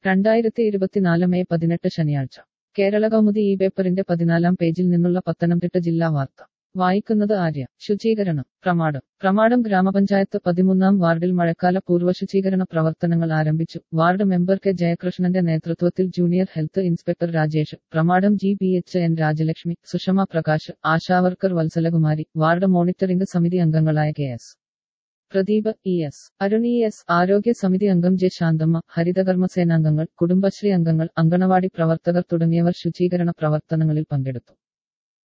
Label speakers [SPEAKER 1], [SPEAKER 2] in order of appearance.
[SPEAKER 1] 2024 May 18 ശനിയാഴ്ച കേരള കൗമുദി ഈ പേപ്പറിന്റെ 14 പേജിൽ നിന്നുള്ള പത്തനംതിട്ട ജില്ലാ വാർത്ത വായിക്കുന്നത് ആര്യ. ശുചീകരണം പ്രമാടം ഗ്രാമപഞ്ചായത്ത് 13-ാം വാർഡിൽ മഴക്കാല പൂർവ്വ ശുചീകരണ പ്രവർത്തനങ്ങൾ ആരംഭിച്ചു. വാർഡ് മെമ്പർ കെ ജയകൃഷ്ണന്റെ നേതൃത്വത്തിൽ junior health inspector Rajesh, Pramadam GBH N Rajalakshmi, Sushama Prakash, ASHA worker Vatsalakumari, ward monitoring സമിതി അംഗങ്ങളായ KS Pradeep, ES Arun, ES ആരോഗ്യ സമിതി അംഗം ജെ ശാന്തമ്മ, ഹരിതകർമ്മസേനാംഗങ്ങൾ, കുടുംബശ്രീ അംഗങ്ങൾ, അങ്കണവാടി പ്രവർത്തകർ തുടങ്ങിയവർ ശുചീകരണ പ്രവർത്തനങ്ങളിൽ പങ്കെടുത്തു.